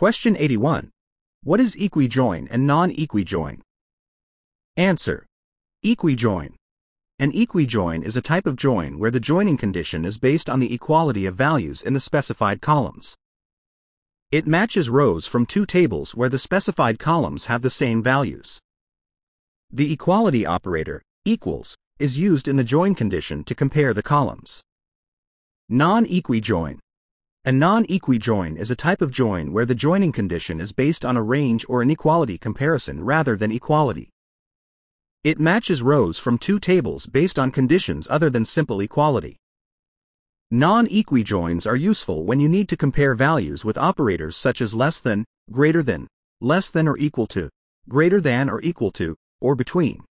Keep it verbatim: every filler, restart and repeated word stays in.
Question eighty-one. What is equijoin and non-equijoin? Answer. Equijoin. An equijoin is a type of join where the joining condition is based on the equality of values in the specified columns. It matches rows from two tables where the specified columns have the same values. The equality operator, equals, is used in the join condition to compare the columns. Non-equijoin. A non-equijoin is a type of join where the joining condition is based on a range or inequality comparison rather than equality. It matches rows from two tables based on conditions other than simple equality. Non-equijoins are useful when you need to compare values with operators such as less than, greater than, less than or equal to, greater than or equal to, or between.